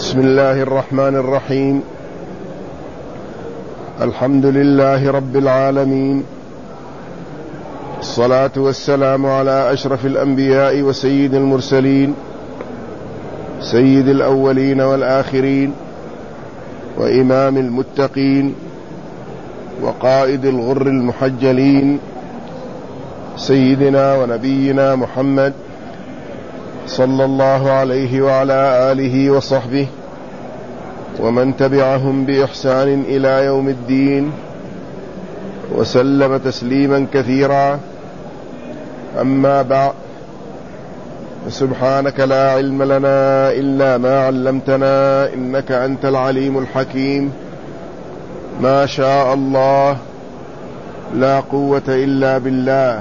بسم الله الرحمن الرحيم. الحمد لله رب العالمين، الصلاة والسلام على أشرف الأنبياء وسيد المرسلين، سيد الأولين والآخرين، وإمام المتقين، وقائد الغر المحجلين، سيدنا ونبينا محمد صلى الله عليه وعلى آله وصحبه ومن تبعهم بإحسان إلى يوم الدين، وسلم تسليما كثيرا. أما بعد، سبحانك لا علم لنا إلا ما علمتنا إنك أنت العليم الحكيم. ما شاء الله، لا قوة إلا بالله.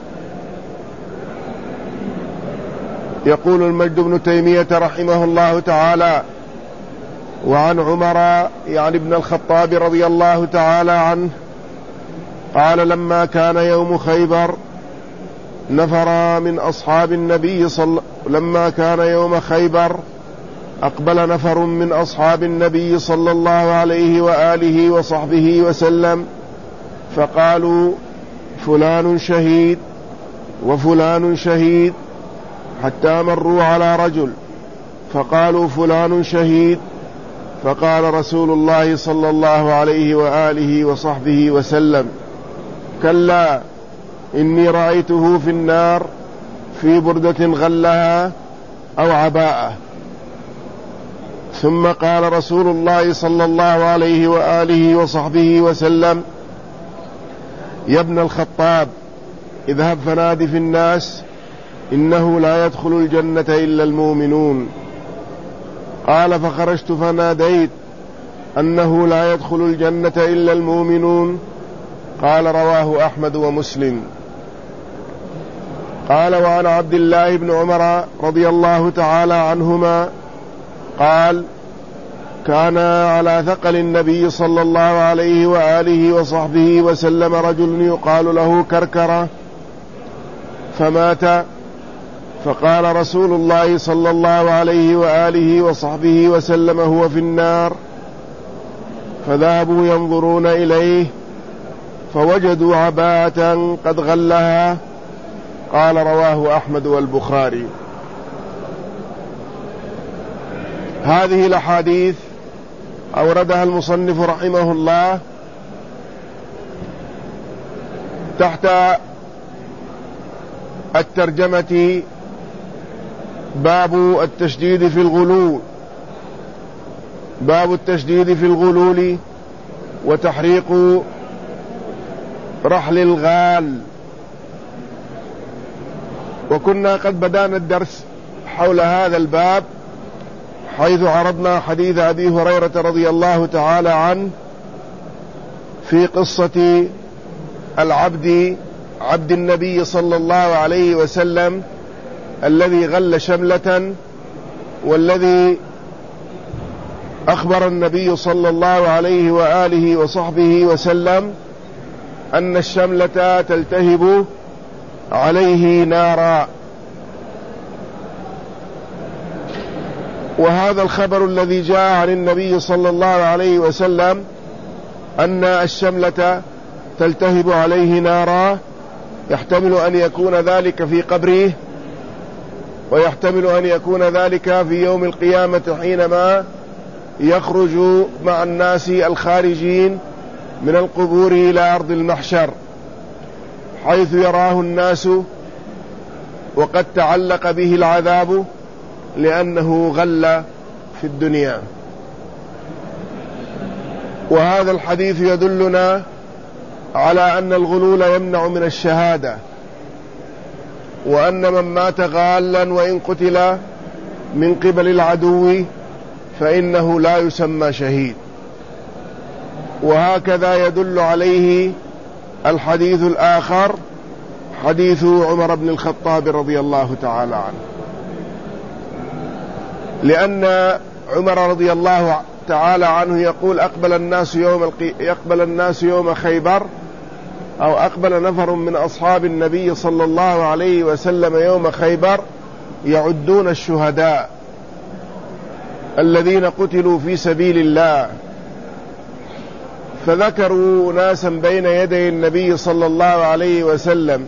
يقول المجد بن تيمية رحمه الله تعالى: وعن عمر يعني ابن الخطاب رضي الله تعالى عنه قال: لما كان يوم خيبر نفر من أصحاب النبي لما كان يوم خيبر أقبل نفر من أصحاب النبي صلى الله عليه وآله وصحبه وسلم، فقالوا: فلان شهيد وفلان شهيد، حتى مروا على رجل فقالوا: فلان شهيد. فقال رسول الله صلى الله عليه وآله وصحبه وسلم: كلا، إني رأيته في النار في بردة غلها أو عباءة. ثم قال رسول الله صلى الله عليه وآله وصحبه وسلم: يا ابن الخطاب، اذهب فنادي في الناس إنه لا يدخل الجنة إلا المؤمنون. قال: فخرجت فناديت أنه لا يدخل الجنة إلا المؤمنون. قال: رواه أحمد ومسلم. قال: وعن عبد الله بن عمر رضي الله تعالى عنهما قال: كان على ثقل النبي صلى الله عليه وآله وصحبه وسلم رجل يقال له كركرة فمات، فقال رسول الله صلى الله عليه وآله وصحبه وسلم: هو في النار. فذهبوا ينظرون إليه فوجدوا عباءة قد غلها. قال: رواه أحمد والبخاري. هذه الأحاديث أوردها المصنف رحمه الله تحت الترجمة: باب التشديد في الغلول، باب التشديد في الغلول وتحريق رحل الغال. وكنا قد بدأنا الدرس حول هذا الباب، حيث عرضنا حديث أبي هريرة رضي الله تعالى عنه في قصة عبد النبي صلى الله عليه وسلم الذي غل شملة، والذي أخبر النبي صلى الله عليه وآله وصحبه وسلم أن الشملة تلتهب عليه نارا. وهذا الخبر الذي جاء عن النبي صلى الله عليه وسلم أن الشملة تلتهب عليه نارا يحتمل أن يكون ذلك في قبره، ويحتمل أن يكون ذلك في يوم القيامة حينما يخرج مع الناس الخارجين من القبور إلى أرض المحشر، حيث يراه الناس وقد تعلق به العذاب لأنه غل في الدنيا. وهذا الحديث يدلنا على أن الغلول يمنع من الشهادة، وأن من مات غالا وإن قتل من قبل العدو فإنه لا يسمى شهيد. وهكذا يدل عليه الحديث الآخر، حديث عمر بن الخطاب رضي الله تعالى عنه، لأن عمر رضي الله تعالى عنه يقول: يقبل الناس يوم خيبر، أو أقبل نفر من أصحاب النبي صلى الله عليه وسلم يوم خيبر يعدون الشهداء، الذين قتلوا في سبيل الله، فذكروا ناسا بين يدي النبي صلى الله عليه وسلم،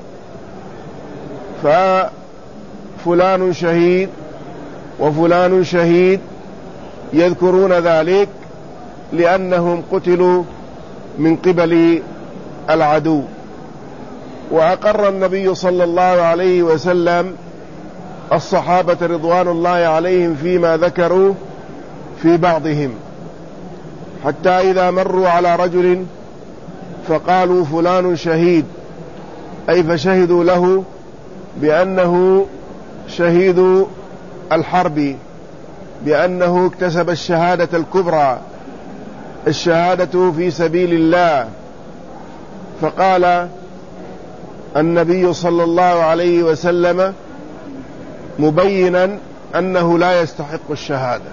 ففلان شهيد وفلان شهيد، يذكرون ذلك لأنهم قتلوا من قبل العدو. وأقر النبي صلى الله عليه وسلم الصحابة رضوان الله عليهم فيما ذكروا في بعضهم، حتى إذا مروا على رجل فقالوا فلان شهيد، أي فشهدوا له بأنه شهيد الحرب، بأنه اكتسب الشهادة الكبرى، الشهادة في سبيل الله. فقال النبي صلى الله عليه وسلم مبينا أنه لا يستحق الشهادة،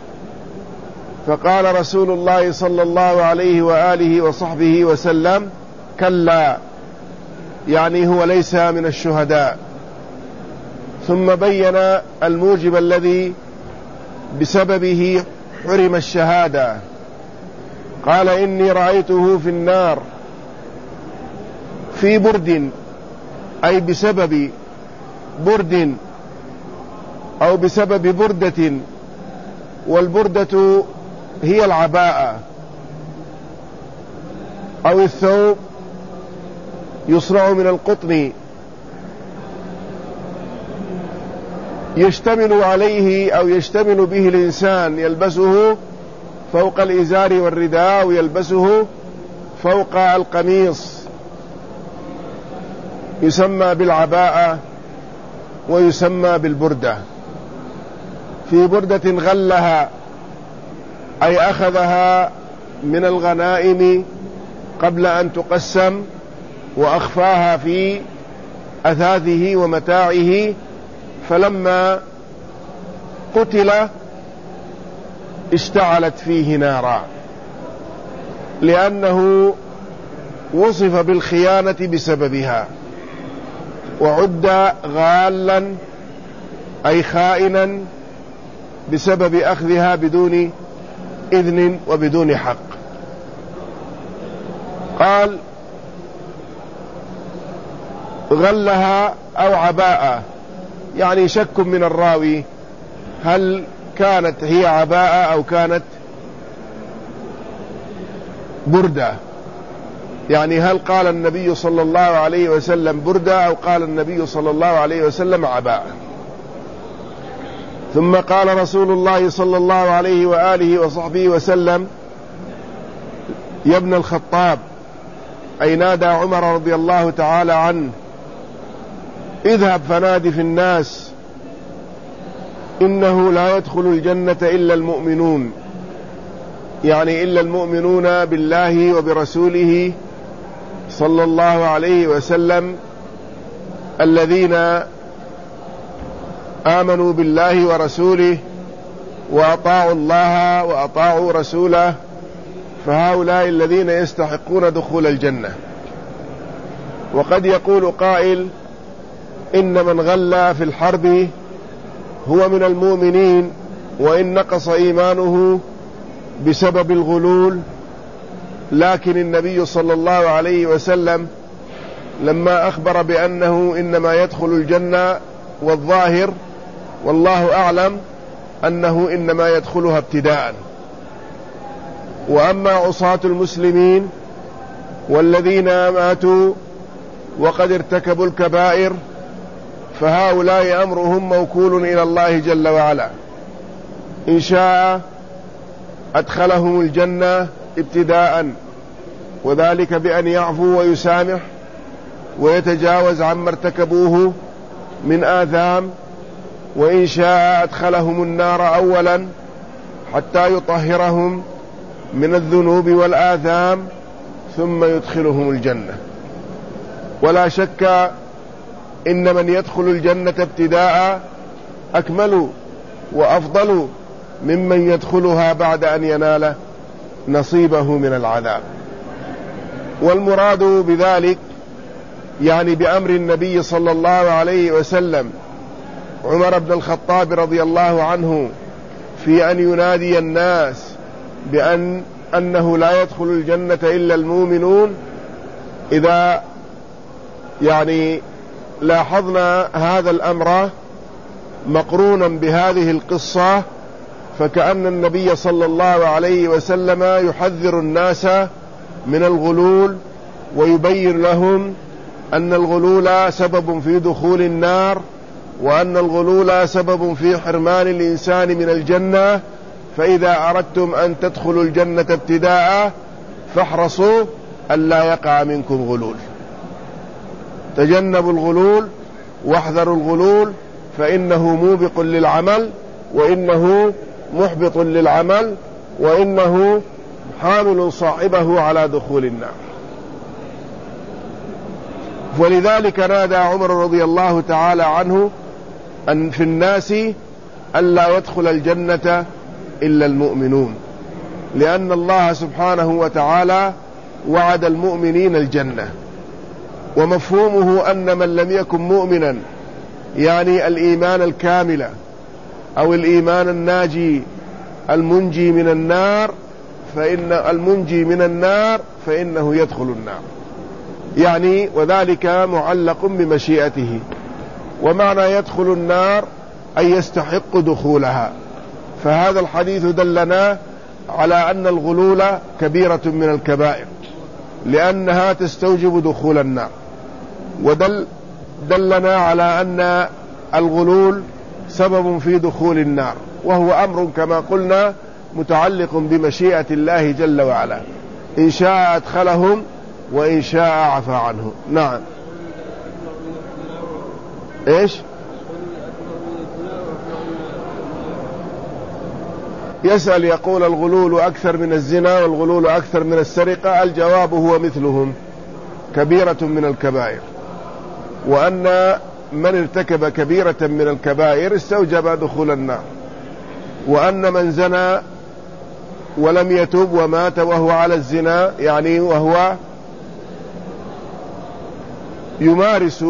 فقال رسول الله صلى الله عليه وآله وصحبه وسلم كلا، يعني هو ليس من الشهداء. ثم بين الموجب الذي بسببه حرم الشهادة، قال إني رأيته في النار في برد، أي بسبب برد أو بسبب بردة، والبردة هي العباءة أو الثوب يصنع من القطن، يشتمل عليه أو يشتمل به الإنسان، يلبسه فوق الإزار والرداء، ويلبسه فوق القميص، يسمى بالعباءة ويسمى بالبردة. في بردة غلها، أي أخذها من الغنائم قبل أن تقسم وأخفاها في أثاثه ومتاعه، فلما قتل اشتعلت فيه نارا، لأنه وصف بالخيانة بسببها، وعد غالا أي خائنا بسبب أخذها بدون إذن وبدون حق. قال غلها أو عباءة، يعني شك من الراوي هل كانت هي عباءة أو كانت بردة، يعني هل قال النبي صلى الله عليه وسلم بردة أو قال النبي صلى الله عليه وسلم عباءة. ثم قال رسول الله صلى الله عليه وآله وصحبه وسلم يا ابن الخطاب، أي نادى عمر رضي الله تعالى عنه اذهب فنادي في الناس إنه لا يدخل الجنة إلا المؤمنون، يعني إلا المؤمنون بالله وبرسوله صلى الله عليه وسلم، الذين آمنوا بالله ورسوله وأطاعوا الله وأطاعوا رسوله، فهؤلاء الذين يستحقون دخول الجنة. وقد يقول قائل إن من غلى في الحرب هو من المؤمنين وإن نقص إيمانه بسبب الغلول، لكن النبي صلى الله عليه وسلم لما أخبر بأنه إنما يدخل الجنة، والظاهر والله أعلم أنه إنما يدخلها ابتداء. وأما عصاة المسلمين والذين ماتوا وقد ارتكبوا الكبائر فهؤلاء أمرهم موكول إلى الله جل وعلا، إن شاء أدخلهم الجنة ابتداء، وذلك بأن يعفو ويسامح ويتجاوز عما ارتكبوه من آثام، وإن شاء أدخلهم النار أولا حتى يطهرهم من الذنوب والآثام ثم يدخلهم الجنة. ولا شك إن من يدخل الجنة ابتداء أكمل وأفضل ممن يدخلها بعد أن ينال نصيبه من العذاب. والمراد بذلك يعني بأمر النبي صلى الله عليه وسلم عمر بن الخطاب رضي الله عنه في أن ينادي الناس أنه لا يدخل الجنة إلا المؤمنون، إذا يعني لاحظنا هذا الأمر مقرونا بهذه القصة، فكأن النبي صلى الله عليه وسلم يحذر الناس من الغلول، ويبين لهم أن الغلول سبب في دخول النار، وأن الغلول سبب في حرمان الإنسان من الجنة. فإذا أردتم أن تدخلوا الجنة ابتداء فاحرصوا ألا يقع منكم غلول، تجنبوا الغلول واحذروا الغلول، فإنه موبق للعمل، وإنه محبط للعمل، وإنه حامل صاحبه على دخول النار. ولذلك نادى عمر رضي الله تعالى عنه أن في الناس ألا يدخل الجنة إلا المؤمنون، لأن الله سبحانه وتعالى وعد المؤمنين الجنة، ومفهومه أن من لم يكن مؤمنا يعني الإيمان الكامل أو الإيمان الناجي المنجي من النار، فإن المنجي من النار فإنه يدخل النار، يعني وذلك معلق بمشيئته. ومعنى يدخل النار أي يستحق دخولها. فهذا الحديث دلنا على أن الغلول كبيرة من الكبائر، لأنها تستوجب دخول النار، ودلنا على أن الغلول سبب في دخول النار، وهو أمر كما قلنا متعلق بمشيئة الله جل وعلا، إن شاء أدخلهم وإن شاء عفى عنه. نعم. إيش؟ يسأل يقول الغلول أكثر من الزنا والغلول أكثر من السرقة. الجواب هو مثلهم، كبيرة من الكبائر، وأن من ارتكب كبيرة من الكبائر استوجب دخول النار، وأن من زنى ولم يتب ومات وهو على الزنا، يعني وهو يمارس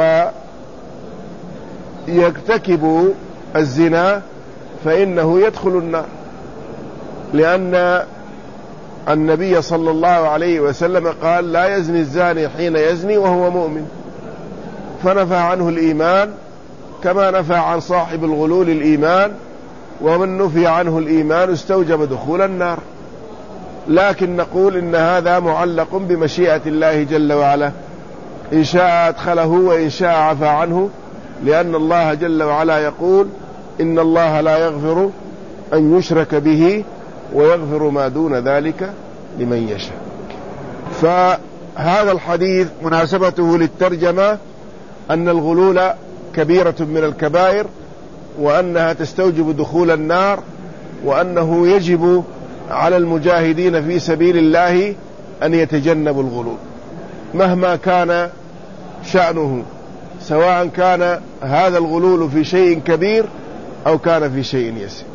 ويرتكب الزنا، فإنه يدخل النار، لأن النبي صلى الله عليه وسلم قال لا يزني الزاني حين يزني وهو مؤمن، فنفى عنه الإيمان كما نفى عن صاحب الغلول الإيمان، ومن نفي عنه الإيمان استوجب دخول النار. لكن نقول إن هذا معلق بمشيئة الله جل وعلا، إن شاء أدخله وإن شاء عفى عنه، لأن الله جل وعلا يقول إن الله لا يغفر أن يشرك به ويغفر ما دون ذلك لمن يشاء. فهذا الحديث مناسبته للترجمة أن الغلول كبيرة من الكبائر، وأنها تستوجب دخول النار، وأنه يجب على المجاهدين في سبيل الله أن يتجنبوا الغلول مهما كان شأنه، سواء كان هذا الغلول في شيء كبير أو كان في شيء يسير.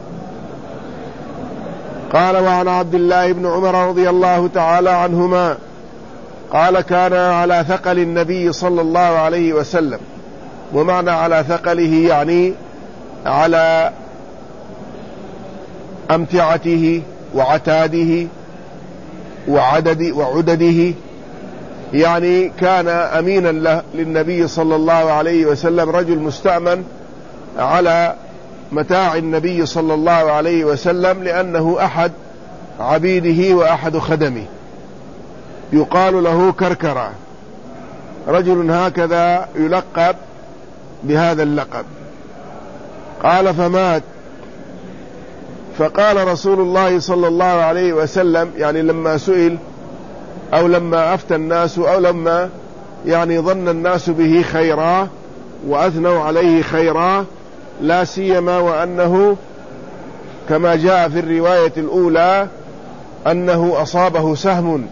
قال وعن عبد الله بن عمر رضي الله تعالى عنهما قال كان على ثقل النبي صلى الله عليه وسلم، ومعنى على ثقله يعني على أمتعته وعتاده وعدده، يعني كان أمينا للنبي صلى الله عليه وسلم، رجل مستأمن على متاع النبي صلى الله عليه وسلم، لأنه أحد عبيده وأحد خدمه، يقال له كركرة، رجل هكذا يلقب بهذا اللقب. قال فمات، فقال رسول الله صلى الله عليه وسلم، يعني لما سئل أو لما أفتى الناس أو لما يعني ظن الناس به خيرا وأثنوا عليه خيرا، لا سيما وأنه كما جاء في الرواية الأولى أنه أصابه سهم،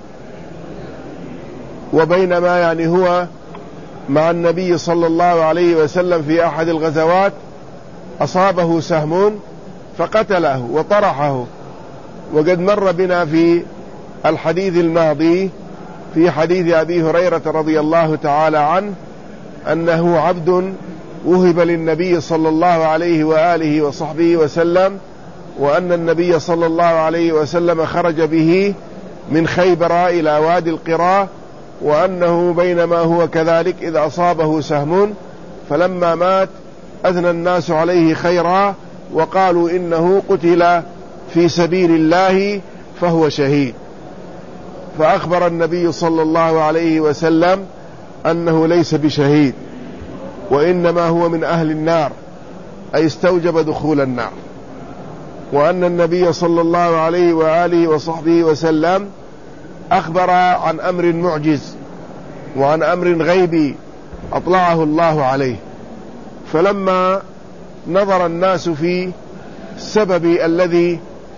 وبينما يعني هو مع النبي صلى الله عليه وسلم في أحد الغزوات أصابه سهم فقتله وطرحه. وقد مر بنا في الحديث الماضي في حديث أبي هريرة رضي الله تعالى عنه أنه عبد وهب للنبي صلى الله عليه وآله وصحبه وسلم، وأن النبي صلى الله عليه وسلم خرج به من خيبر إلى وادي القرى، وأنه بينما هو كذلك إذ أصابه سهم، فلما مات أثنى الناس عليه خيرا وقالوا إنه قتل في سبيل الله فهو شهيد. فأخبر النبي صلى الله عليه وسلم أنه ليس بشهيد، وإنما هو من أهل النار، أي استوجب دخول النار، وأن النبي صلى الله عليه وآله وصحبه وسلم أخبر عن أمر معجز وعن أمر غيبي أطلعه الله عليه. فلما نظر الناس في السبب الذي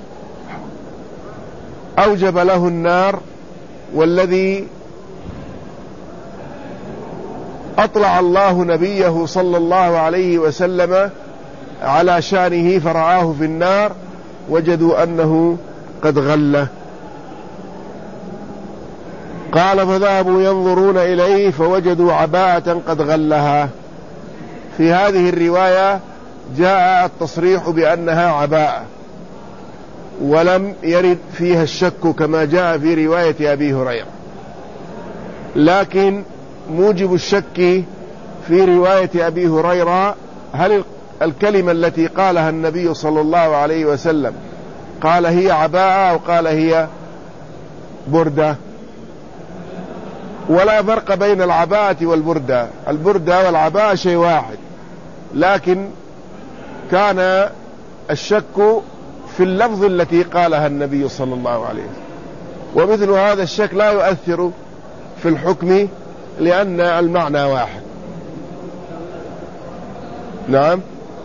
أوجب له النار والذي أطلع الله نبيه صلى الله عليه وسلم على شانه فرعاه في النار، وجدوا أنه قد غله. قال فذهبوا ينظرون إليه فوجدوا عباءة قد غلها. في هذه الرواية جاء التصريح بأنها عباءة، ولم يرد فيها الشك كما جاء في رواية أبي هريرة، لكن موجب الشك في رواية أبي هريرة هل الكلمة التي قالها النبي صلى الله عليه وسلم قال هي عباءة أو قال هي بردة؟ ولا فرق بين العباءة والبردة، البردة والعباءة شيء واحد، لكن كان الشك في اللفظ التي قالها النبي صلى الله عليه وسلم، ومثل هذا الشك لا يؤثر في الحكم لأن المعنى واحد. نعم،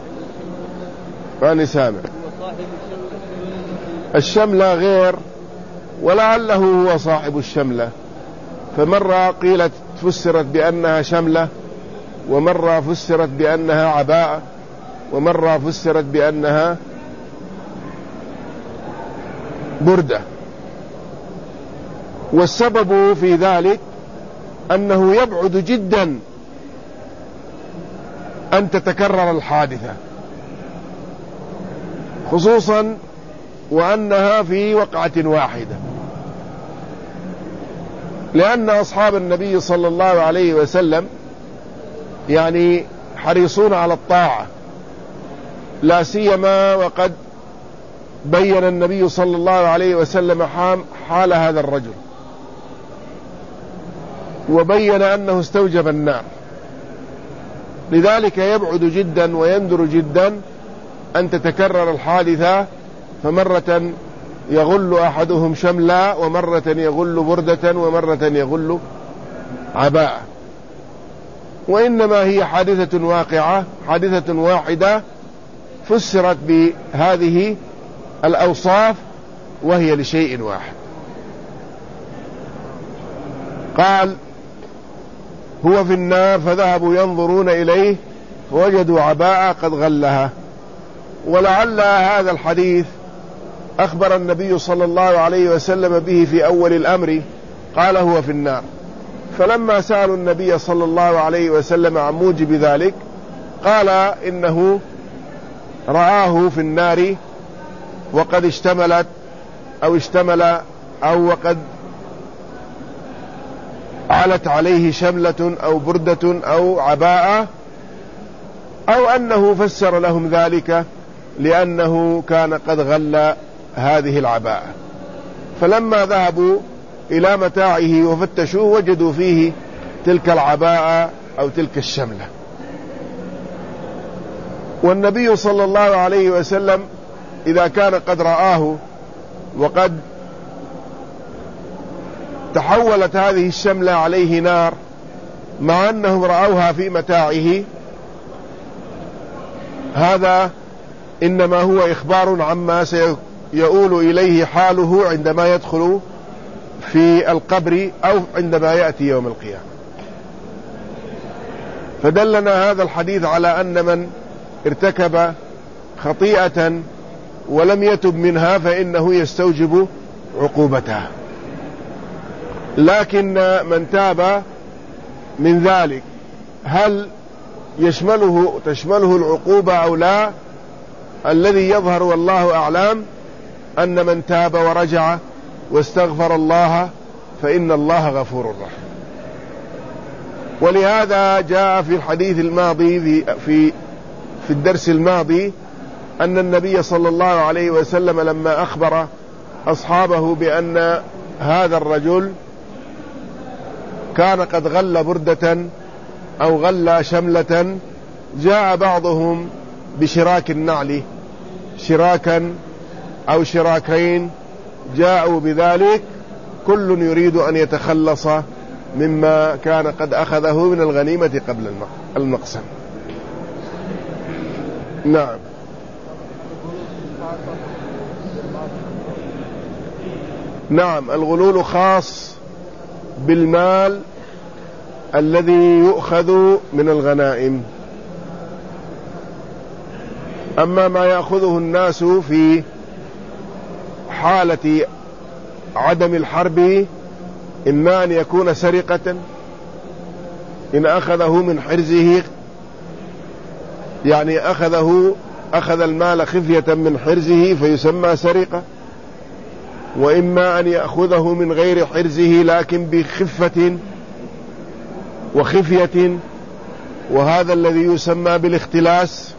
ماني سامع. الشملة غير، ولعله هو صاحب الشملة، فمرة قيلت فسرت بأنها شملة، ومرة فسرت بأنها عباءة، ومرة فسرت بأنها بردة. والسبب في ذلك أنه يبعد جدا أن تتكرر الحادثة، خصوصا وأنها في وقعة واحدة، لأن أصحاب النبي صلى الله عليه وسلم يعني حريصون على الطاعة، لا سيما وقد بين النبي صلى الله عليه وسلم حال هذا الرجل، وبين أنه استوجب النار، لذلك يبعد جدا ويندر جدا أن تتكرر الحادثة، فمرة يغل أحدهم شملا، ومرة يغل بردة، ومرة يغل عباءة، وإنما هي حادثة واقعة، حادثة واحدة فسرت بهذه الأوصاف وهي لشيء واحد. قال هو في النار فذهبوا ينظرون إليه فوجدوا عباءة قد غلها. ولعل هذا الحديث أخبر النبي صلى الله عليه وسلم به في أول الأمر، قال هو في النار، فلما سألوا النبي صلى الله عليه وسلم عن موجب ذلك قال إنه رآه في النار وقد اشتمل أو وقد علت عليه شملة أو بردة أو عباءة، أو أنه فسر لهم ذلك لأنه كان قد غل هذه العباءة. فلما ذهبوا إلى متاعه وفتشوه وجدوا فيه تلك العباءة أو تلك الشملة. والنبي صلى الله عليه وسلم إذا كان قد رآه وقد تحولت هذه الشملة عليه نار، مع أنهم رأوها في متاعه، هذا إنما هو إخبار عما سيؤول إليه حاله عندما يدخل في القبر أو عندما يأتي يوم القيامة. فدلنا هذا الحديث على أن من ارتكب خطيئة ولم يتب منها فإنه يستوجب عقوبتها، لكن من تاب من ذلك هل تشمله العقوبة أو لا. الذي يظهر والله أعلم أن من تاب ورجع واستغفر الله فإن الله غفور رحيم. ولهذا جاء في الحديث الماضي في الدرس الماضي أن النبي صلى الله عليه وسلم لما أخبر أصحابه بأن هذا الرجل كان قد غل بردة أو غل شملة، جاء بعضهم بشراك النعل، شراكا أو شراكين، جاءوا بذلك كل يريد أن يتخلص مما كان قد أخذه من الغنيمة قبل المقسم. نعم. نعم، الغلول خاص بالمال الذي يؤخذ من الغنائم. أما ما يأخذه الناس في حالة عدم الحرب إما أن يكون سرقة، إن أخذه من حرزه، يعني أخذ المال خفية من حرزه فيسمى سرقة، وإما أن يأخذه من غير حرزه لكن بخفة وخفية، وهذا الذي يسمى بالاختلاس،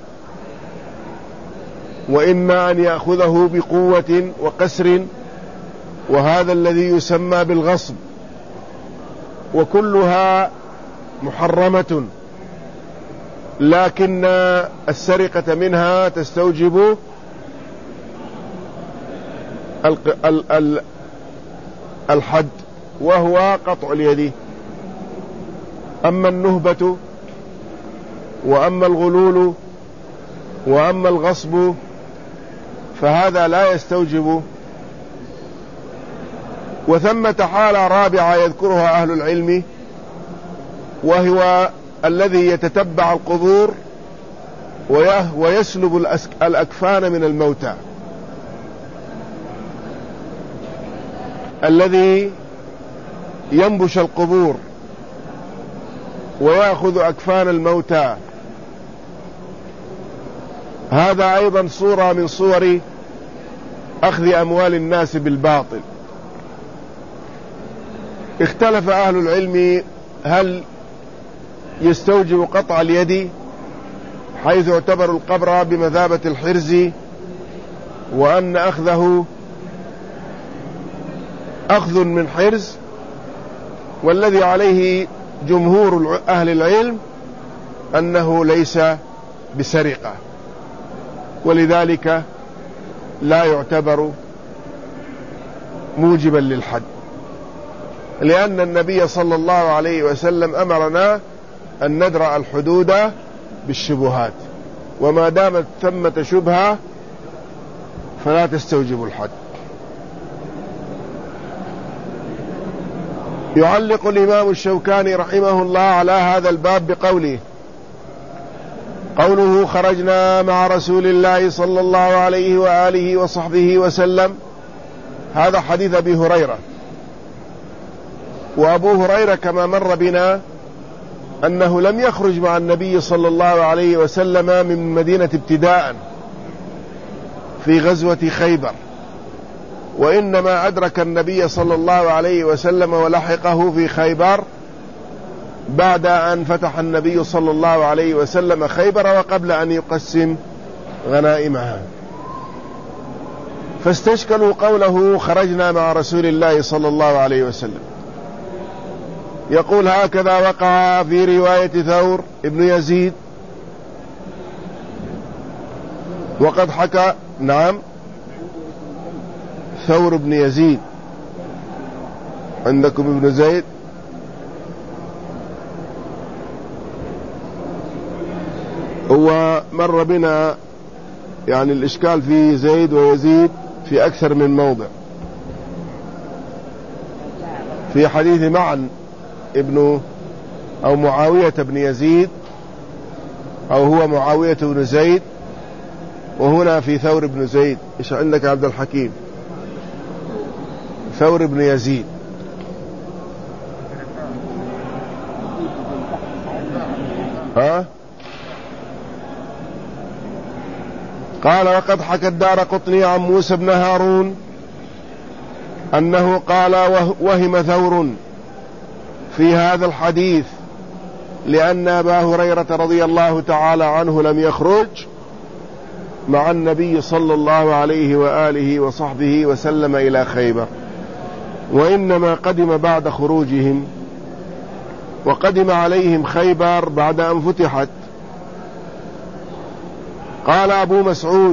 وإما أن يأخذه بقوة وقسر، وهذا الذي يسمى بالغصب، وكلها محرمة، لكن السرقة منها تستوجب الحد وهو قطع اليد. أما النهبة وأما الغلول وأما الغصب فهذا لا يستوجب. وثمة حالة رابعة يذكرها أهل العلم، وهو الذي يتتبع القبور ويسلب الأكفان من الموتى، الذي ينبش القبور ويأخذ أكفان الموتى، هذا أيضا صورة من صور أخذ أموال الناس بالباطل. اختلف أهل العلم هل يستوجب قطع اليد حيث يعتبر القبر بمثابة الحرز، وأن أخذه أخذ من حرز، والذي عليه جمهور أهل العلم أنه ليس بسرقة، ولذلك لا يعتبر موجبا للحد، لأن النبي صلى الله عليه وسلم أمرنا أن ندرأ الحدود بالشبهات، وما دامت ثمة شبهة فلا تستوجب الحد. يعلق الإمام الشوكاني رحمه الله على هذا الباب بقوله: قوله خرجنا مع رسول الله صلى الله عليه وآله وصحبه وسلم، هذا حديث أبي هريرة. وأبو هريرة كما مر بنا أنه لم يخرج مع النبي صلى الله عليه وسلم من المدينة ابتداء في غزوة خيبر، وإنما أدرك النبي صلى الله عليه وسلم ولحقه في خيبر بعد أن فتح النبي صلى الله عليه وسلم خيبر وقبل أن يقسم غنائمها، فاستشكلوا قوله خرجنا مع رسول الله صلى الله عليه وسلم. يقول: هكذا وقع في رواية ثور ابن يزيد، وقد حكى نعم ثور ابن يزيد، عندكم ابن زيد؟ هو مر بنا يعني الإشكال في زيد ويزيد في أكثر من موضع، في حديث معن ابن أو معاوية بن يزيد، أو هو معاوية بن زيد، وهنا في ثور بن زيد. إيش عندك عبد الحكيم؟ ثور بن يزيد. ها قال: وقد حكى الدارقطني عن موسى بن هارون أنه قال: وهم ثور في هذا الحديث، لأن أبا هريرة رضي الله تعالى عنه لم يخرج مع النبي صلى الله عليه وآله وصحبه وسلم إلى خيبر، وإنما قدم بعد خروجهم، وقدم عليهم خيبر بعد أن فتحت. قال أبو مسعود: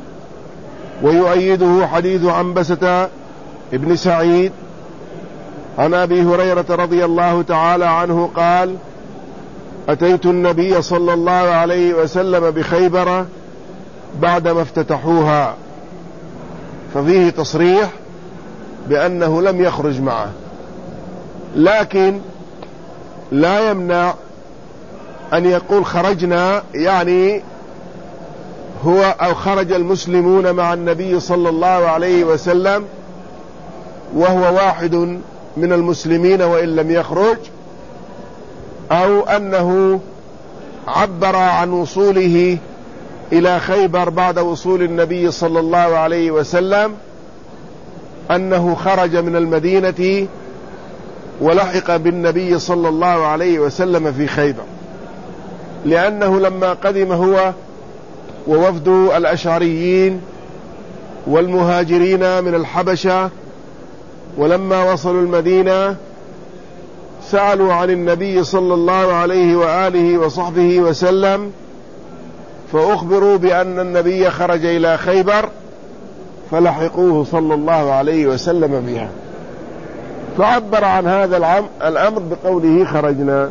ويؤيده حديث عنبسة ابن سعيد عن أبي هريرة رضي الله تعالى عنه قال: أتيت النبي صلى الله عليه وسلم بخيبر بعدما افتتحوها، ففيه تصريح بأنه لم يخرج معه، لكن لا يمنع أن يقول خرجنا، يعني هو أو خرج المسلمون مع النبي صلى الله عليه وسلم وهو واحد من المسلمين وإن لم يخرج، أو أنه عبر عن وصوله إلى خيبر بعد وصول النبي صلى الله عليه وسلم أنه خرج من المدينة ولحق بالنبي صلى الله عليه وسلم في خيبر، لأنه لما قدم هو ووفد الأشعريين والمهاجرين من الحبشة، ولما وصلوا المدينة سألوا عن النبي صلى الله عليه وآله وصحبه وسلم، فأخبروا بأن النبي خرج إلى خيبر، فلحقوه صلى الله عليه وسلم بها، فعبر عن هذا الأمر بقوله خرجنا.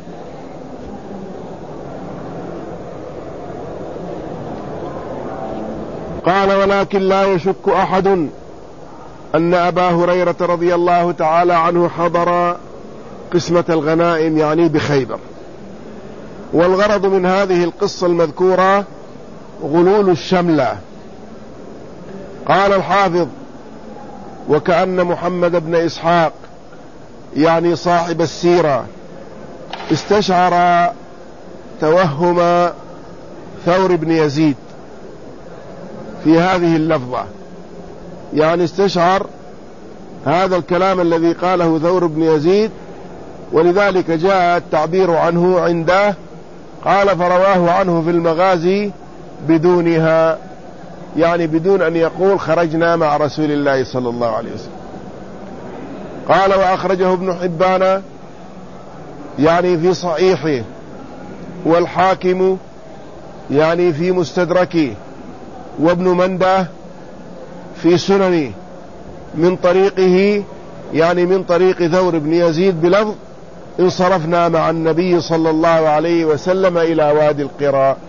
قال: ولكن لا يشك أحد أن أبا هريرة رضي الله تعالى عنه حضر قسمة الغنائم، يعني بخيبر. والغرض من هذه القصة المذكورة غلول الشملة. قال الحافظ: وكأن محمد بن إسحاق، يعني صاحب السيرة، استشعر توهم ثور بن يزيد في هذه اللفظة، يعني استشعر هذا الكلام الذي قاله ثور بن يزيد، ولذلك جاء التعبير عنه عنده. قال: فرواه عنه في المغازي بدونها، يعني بدون أن يقول خرجنا مع رسول الله صلى الله عليه وسلم. قال: وأخرجه ابن حبان، يعني في صحيحه، والحاكم، يعني في مستدركه، وابن منده في سننه من طريقه، يعني من طريق ثور بن يزيد بلفظ: انصرفنا مع النبي صلى الله عليه وسلم إلى وادي القراء.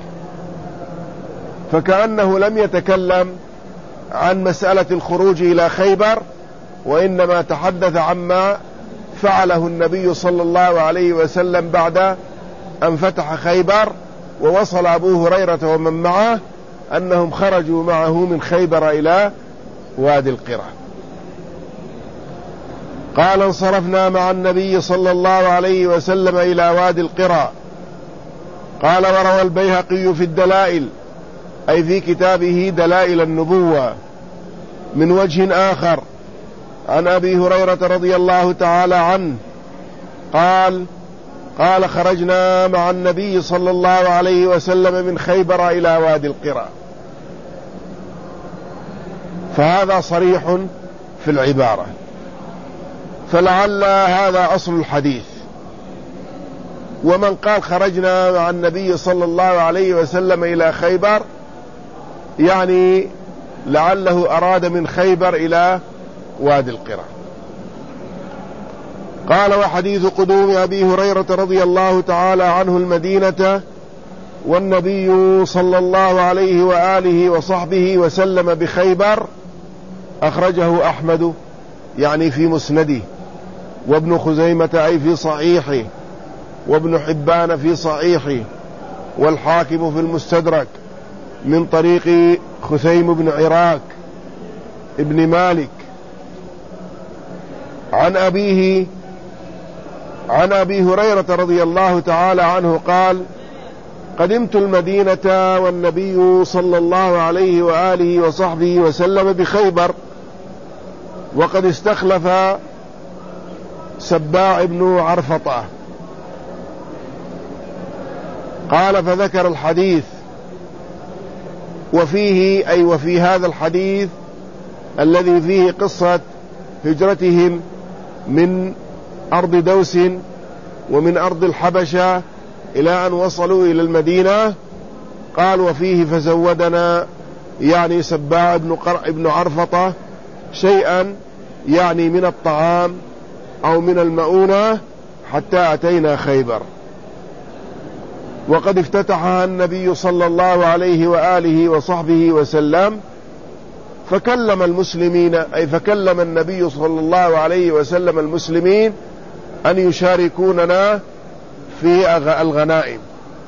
فكأنه لم يتكلم عن مسألة الخروج إلى خيبر، وإنما تحدث عما فعله النبي صلى الله عليه وسلم بعد أن فتح خيبر ووصل أبو هريرة ومن معه أنهم خرجوا معه من خيبر إلى وادي القرى. قال: انصرفنا مع النبي صلى الله عليه وسلم إلى وادي القرى. قال: وروى البيهقي في الدلائل، أي في كتابه دلائل النبوة، من وجه آخر عن أبي هريرة رضي الله تعالى عنه قال: خرجنا مع النبي صلى الله عليه وسلم من خيبر إلى وادي القرى. فهذا صريح في العبارة، فلعل هذا أصل الحديث. ومن قال خرجنا مع النبي صلى الله عليه وسلم إلى خيبر، يعني لعله أراد من خيبر إلى وادي القرى. قال: وحديث قدوم أبي هريرة رضي الله تعالى عنه المدينة والنبي صلى الله عليه وآله وصحبه وسلم بخيبر، أخرجه أحمد، يعني في مسنده، وابن خزيمة، أي في صحيحه، وابن حبان في صحيحه، والحاكم في المستدرك من طريق خثيم بن عراك ابن مالك عن أبيه عن أبي هريرة رضي الله تعالى عنه قدمت المدينة والنبي صلى الله عليه وآله وصحبه وسلم بخيبر، وقد استخلف سباع بن عرفطة. قال فذكر الحديث، وفيه أي وفي هذا الحديث الذي فيه قصة هجرتهم من أرض دوس ومن أرض الحبشة إلى أن وصلوا إلى المدينة، قال وفيه فزودنا يعني سباع بن عرفطة شيئا يعني من الطعام أو من المؤونة حتى أتينا خيبر. وقد افتتحها النبي صلى الله عليه وآله وصحبه وسلم، فكلم المسلمين أي فكلم النبي صلى الله عليه وسلم المسلمين أن يشاركوننا في الغنائم،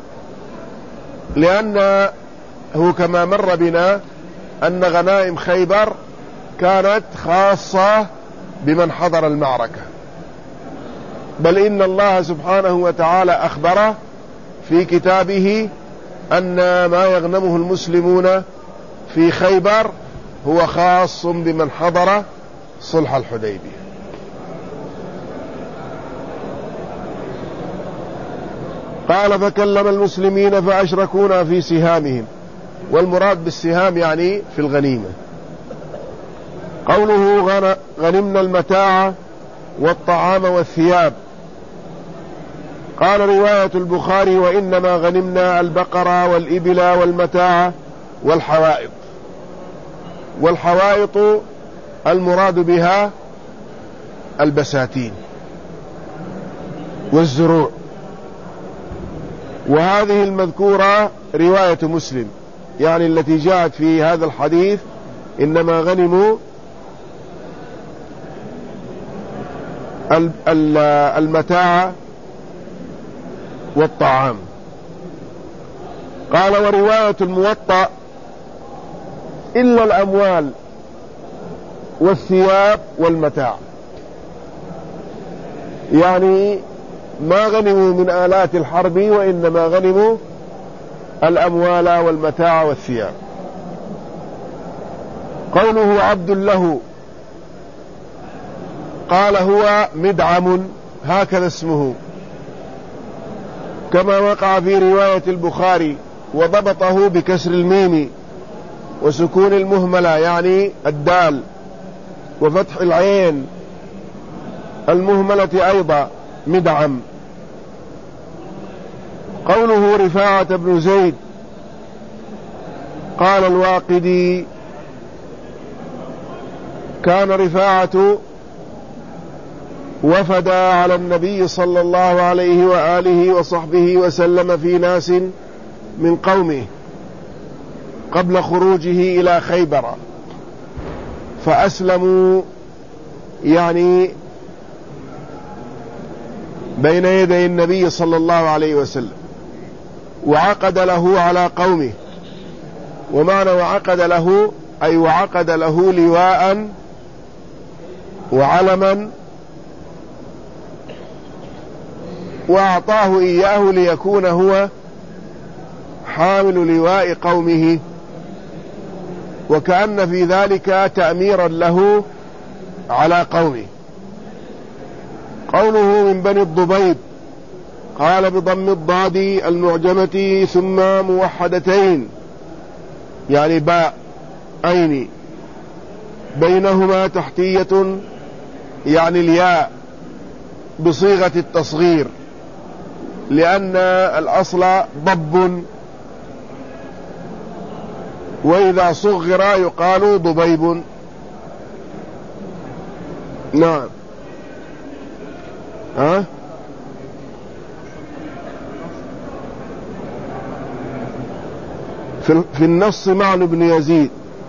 لأنه كما مر بنا أن غنائم خيبر كانت خاصة بمن حضر المعركة، بل إن الله سبحانه وتعالى أخبره في كتابه أن ما يغنمه المسلمون في خيبر هو خاص بمن حضر صلح الحديبية. قال فكلم المسلمين فأشركونا في سهامهم، والمراد بالسهام يعني في الغنيمة. قوله غنمنا المتاع والطعام والثياب. قال رواية البخاري وإنما غنمنا البقر والإبل والمتاع والحوائط. والحوائط المراد بها البساتين والزروع. وهذه المذكورة رواية مسلم، يعني التي جاءت في هذا الحديث إنما غنموا المتاع والطعام. قال ورواية الموطأ إلا الأموال والثياب والمتاع، يعني ما غنموا من آلات الحرب وإنما غنموا الأموال والمتاع والثياب. قوله عبد له، قال هو مدعم هكذا اسمه، كما وقع في رواية البخاري، وضبطه بكسر الميم وسكون المهملة يعني الدال وفتح العين المهملة أيضا مدعم. قوله رفاعة بن زيد، قال الواقدي كان رفاعة وفد على النبي صلى الله عليه وآله وصحبه وسلم في ناس من قومه قبل خروجه إلى خيبر، فأسلموا يعني بين يدي النبي صلى الله عليه وسلم، وعقد له على قومه. ومعنى وعقد له أي وعقد له لواء وعلما، وأعطاه إياه ليكون هو حامل لواء قومه، وكأن في ذلك تأميرا له على قومه. قوله من بني الضبيب، قال بضم الضاد المعجمة ثم موحدتين يعني باء أين بينهما تحتية يعني الياء بصيغة التصغير، لأن الأصل ضب، وإذا صغر يقال ضبيب. نعم. في النص معن بن يزيد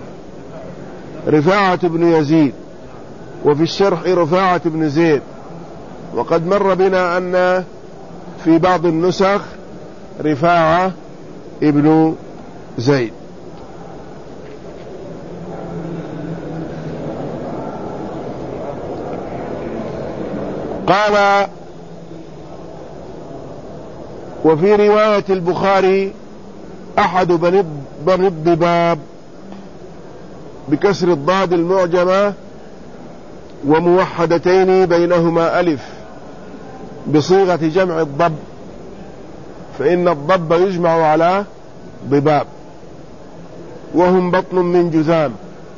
رفاعة بن يزيد، وفي الشرح رفاعة بن زيد. وقد مر بنا أن في بعض النسخ رفاعة ابن زيد. وفي رواية البخاري أحد بني الضباب بكسر الضاد المعجمة وموحدتين بينهما ألف بصيغة جمع الضب، فإن الضب يجمع على ضباب وهم بطن من جذام.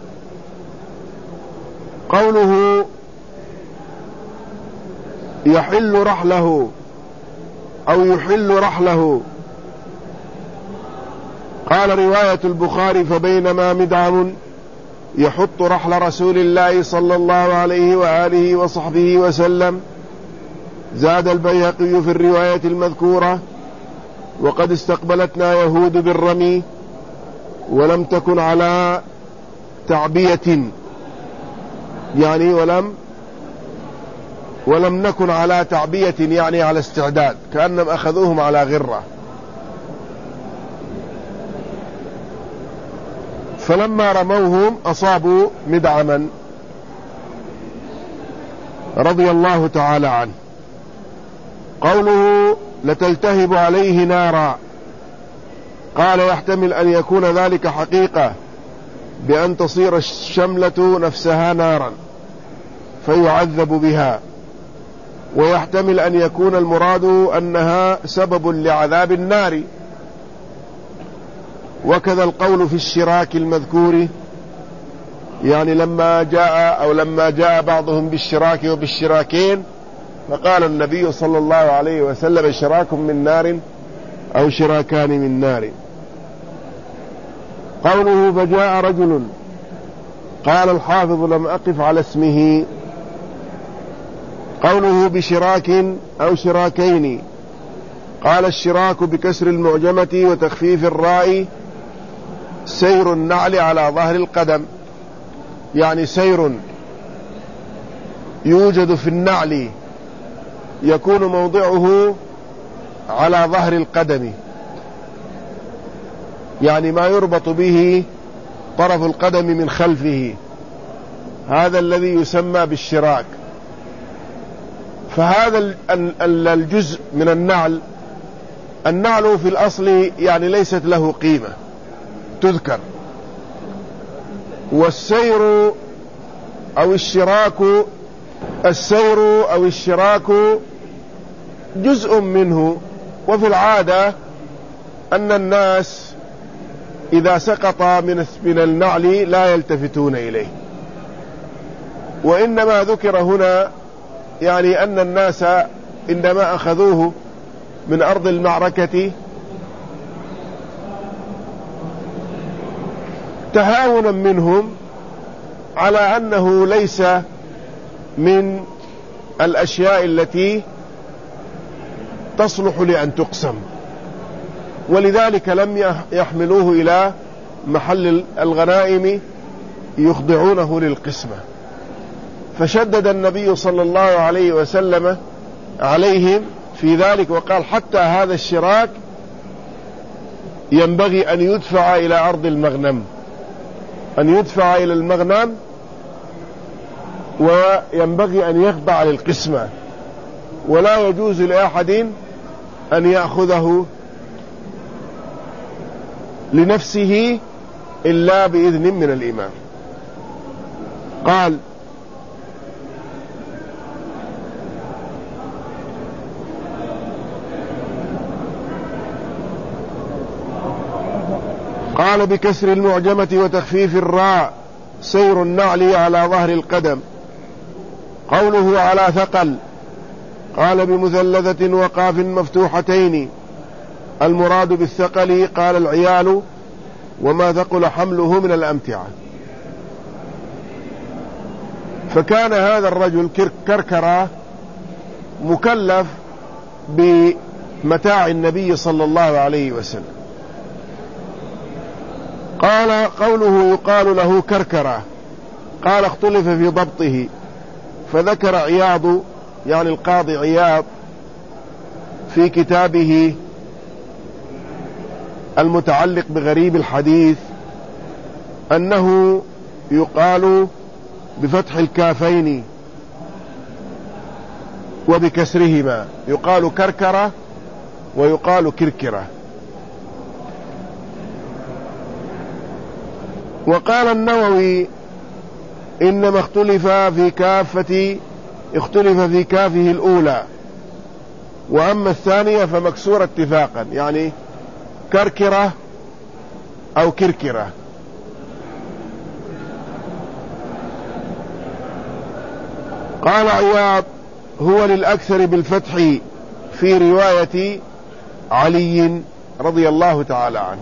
قوله يحل رحله أو يحل رحله، قال رواية البخاري فبينما مدعم يحط رحل رسول الله صلى الله عليه وآله وصحبه وسلم. زاد البيهقي في الرواية المذكورة وقد استقبلتنا يهود بالرمي ولم تكن على تعبية، يعني ولم نكن على تعبية، يعني على استعداد، كأنهم أخذوهم على غرة. فلما رموهم أصابوا مدعما رضي الله تعالى عنه. قوله لتلتهب عليه نارا، قال يحتمل أن يكون ذلك حقيقة بأن تصير الشملة نفسها نارا فيعذب بها، ويحتمل أن يكون المراد أنها سبب لعذاب النار. وكذا القول في الشراك المذكور، يعني لما جاء بعضهم بالشراك وبالشراكين فقال النبي صلى الله عليه وسلم شراك من نار أو شراكان من نار. قوله فجاء رجل، قال الحافظ لم أقف على اسمه. قوله بشراك أو شراكين، قال الشراك بكسر المعجمة وتخفيف الراء سير النعل على ظهر القدم، يعني سير يوجد في النعل يكون موضعه على ظهر القدم، يعني ما يربط به طرف القدم من خلفه، هذا الذي يسمى بالشراك. فهذا الجزء من النعل في الأصل يعني ليست له قيمة تذكر، والسير أو الشراك جزء منه. وفي العادة أن الناس إذا سقط من النعل لا يلتفتون إليه، وإنما ذكر هنا يعني أن الناس عندما أخذوه من أرض المعركة تهاونا منهم على أنه ليس من الأشياء التي تصلح لأن تقسم، ولذلك لم يحملوه إلى محل الغنائم يخضعونه للقسمة. فشدد النبي صلى الله عليه وسلم عليهم في ذلك وقال حتى هذا الشراك ينبغي أن يدفع إلى أرض المغنم، أن يدفع إلى المغنم، وينبغي أن يخضع للقسمة، ولا يجوز لأحد أن يأخذه لنفسه إلا بإذن من الإمام. قال بكسر المعجمة وتخفيف الراء سير النعل على ظهر القدم. قوله على ثقل، قال بمثلثة وقاف مفتوحتين. المراد بالثقل قال العيال وما ثقل حمله من الأمتعة. فكان هذا الرجل كركرة مكلف بمتاع النبي صلى الله عليه وسلم. قال قوله يقال له كركرة، قال اختلف في ضبطه، فذكر عياض يعني القاضي عياض في كتابه المتعلق بغريب الحديث أنه يقال بفتح الكافين وبكسرهما، يقال كركرة ويقال كركرة. وقال النووي إنما اختلف في كافه الأولى، وأما الثانية فمكسورة اتفاقا، يعني كركرة أو كركرة. قال عياض هو للأكثر بالفتح في رواية علي رضي الله تعالى عنه،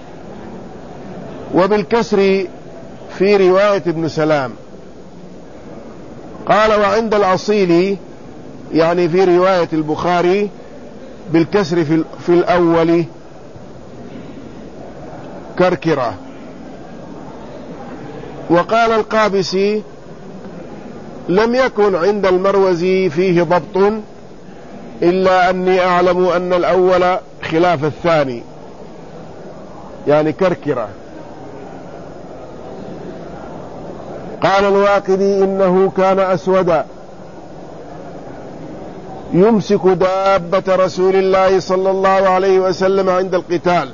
وبالكسر في رواية ابن سلام. قال وعند الأصيل يعني في رواية البخاري بالكسر في الأول كركرة. وقال القابسي لم يكن عند المروزي فيه ضبط إلا أني أعلم أن الأول خلاف الثاني، يعني كركرة. قال الواقدي إنه كان أسودا يمسك دابة رسول الله صلى الله عليه وسلم عند القتال.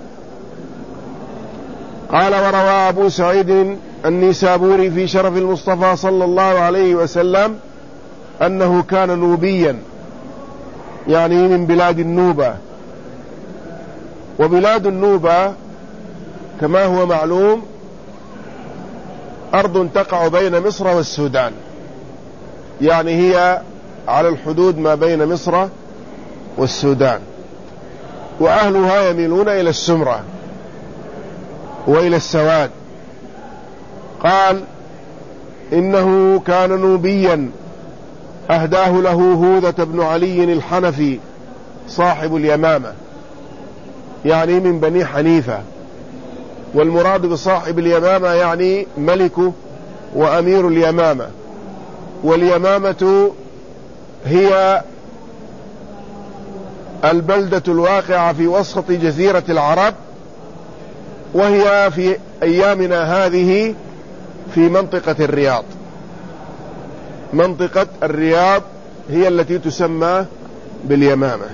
قال وروى أبو سعيد النيسابوري في شرف المصطفى صلى الله عليه وسلم أنه كان نوبيا، يعني من بلاد النوبة. وبلاد النوبة كما هو معلوم أرض تقع بين مصر والسودان، يعني هي على الحدود ما بين مصر والسودان، وأهلها يميلون إلى السمرة وإلى السواد. قال إنه كان نوبيا أهداه له هوذة بن علي الحنفي صاحب اليمامة، يعني من بني حنيفة. والمراد بصاحب اليمامة يعني ملك وأمير اليمامة. واليمامة هي البلدة الواقعة في وسط جزيرة العرب، وهي في أيامنا هذه في منطقة الرياض. منطقة الرياض هي التي تسمى باليمامة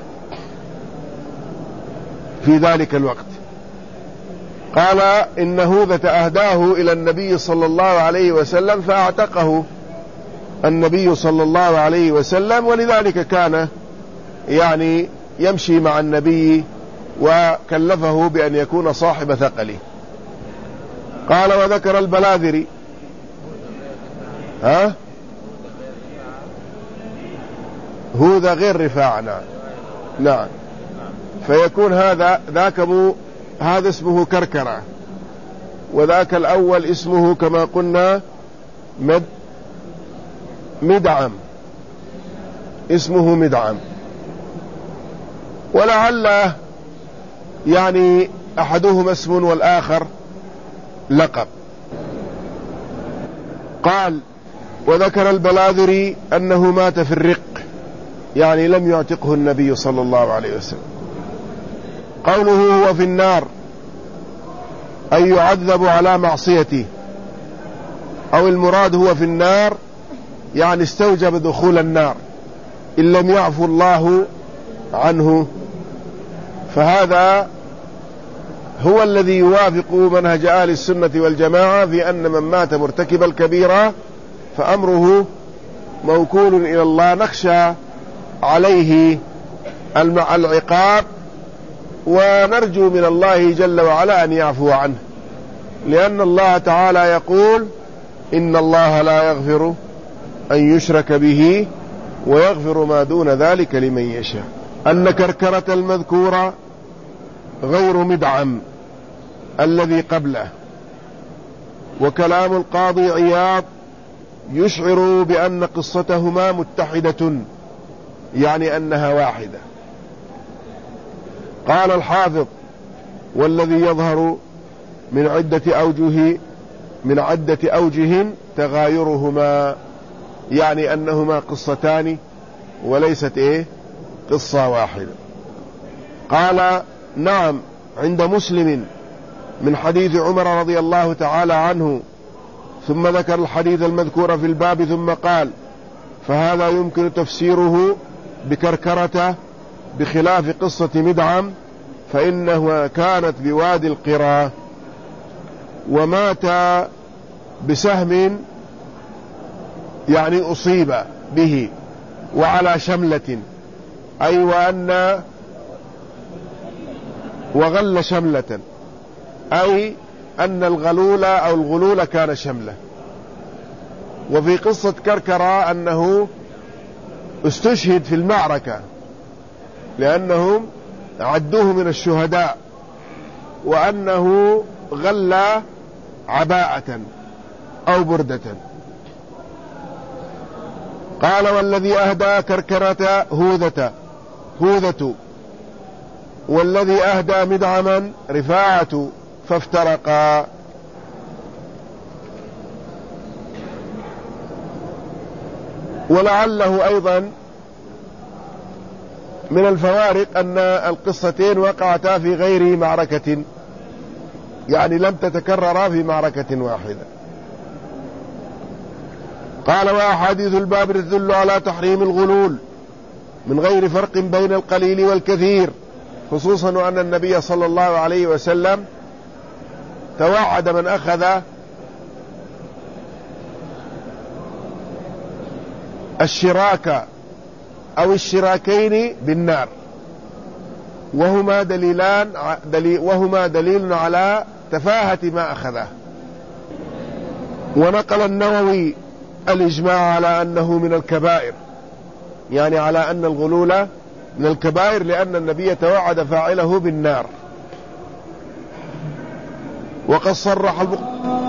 في ذلك الوقت. قال إن هوذة أهداه إلى النبي صلى الله عليه وسلم فأعتقه النبي صلى الله عليه وسلم، ولذلك كان يعني يمشي مع النبي وكلفه بأن يكون صاحب ثقله. قال وذكر البلاذري هوذا غير رفاعة، نعم. فيكون هذا اسمه كركرة، وذاك الأول اسمه كما قلنا مدعم، اسمه مدعم. ولعل يعني أحدهما اسم والآخر لقب. قال وذكر البلاذري أنه مات في الرق، يعني لم يعتقه النبي صلى الله عليه وسلم. قوله هو في النار أي يعذب على معصيته، أو المراد هو في النار يعني استوجب دخول النار إن لم يعفو الله عنه. فهذا هو الذي يوافق منهج أهل السنة والجماعة في أن من مات مرتكب الكبيرة فأمره موكول إلى الله، نخشى عليه العقاب ونرجو من الله جل وعلا أن يعفو عنه، لأن الله تعالى يقول إن الله لا يغفر أن يشرك به ويغفر ما دون ذلك لمن يشاء. أن كركرة المذكورة غير مدعم الذي قبله. وكلام القاضي عياض يشعر بأن قصتهما متحدة، يعني أنها واحدة. قال الحافظ والذي يظهر من عدة أوجه تغايرهما، يعني أنهما قصتان وليست قصة واحدة. قال نعم عند مسلم من حديث عمر رضي الله تعالى عنه، ثم ذكر الحديث المذكور في الباب ثم قال فهذا يمكن تفسيره بكركرة بخلاف قصة مدعم فإنها كانت بوادي القرى، ومات بسهم يعني أصيب به وعلى شملة، أي وغل شملة، أي أن الغلول أو الغلول كان شملة. وفي قصة كركرة أنه استشهد في المعركة لأنهم عدوه من الشهداء، وأنه غل عباءة أو بردة. قال والذي أهدى كركرة هوذة، والذي أهدى مدعما رفاعة، فافترقا. ولعله أيضا من الفوارق أن القصتين وقعتا في غير معركة، يعني لم تتكررا في معركة واحدة. قال وأحاديث الباب تدل على تحريم الغلول من غير فرق بين القليل والكثير، خصوصا أن النبي صلى الله عليه وسلم توعد من أخذ الشراك أو الشراكين بالنار، وهما دليل على تفاهة ما أخذه. ونقل النووي الإجماع على أنه من الكبائر، يعني على أن الغلول من الكبائر، لأن النبي توعد فاعله بالنار. وقد صرح